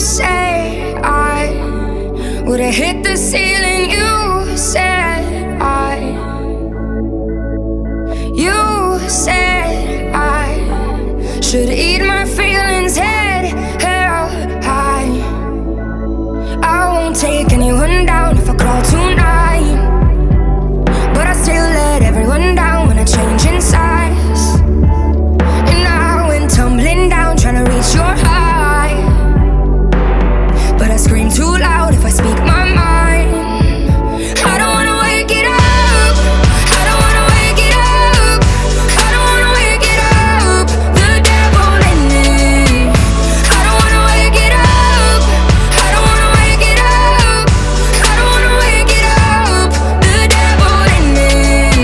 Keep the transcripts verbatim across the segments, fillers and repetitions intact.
said I would've hit the ceiling. You said I You said I should eat my feelings head held high. I won't take anyone down if I crawl tonight, but I still let everyone down when I change in size. And I went tumbling down trying to reach your high, but I scream too loud if I speak my mind. I don't wanna wake it up, I don't wanna wake it up, I don't wanna wake it up, the devil in me. I don't wanna wake it up, I don't wanna wake it up, I don't wanna wake it up, the devil in me.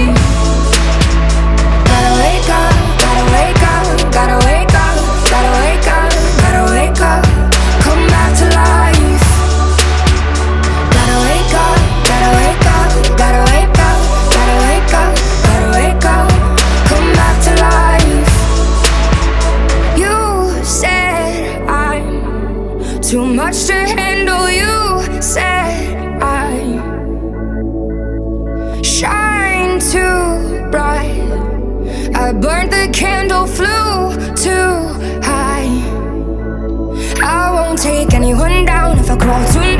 Gotta wake up, gotta wake up, gotta wake up, gotta wake up, gotta wake up, come back to life. Gotta wake up, gotta wake up, gotta wake up, gotta wake up, gotta wake up, come back to life. You said I'm too much to handle. You said I shine too bright. I burned the candle, flew too high. I won't take anyone down if I crawl tonight.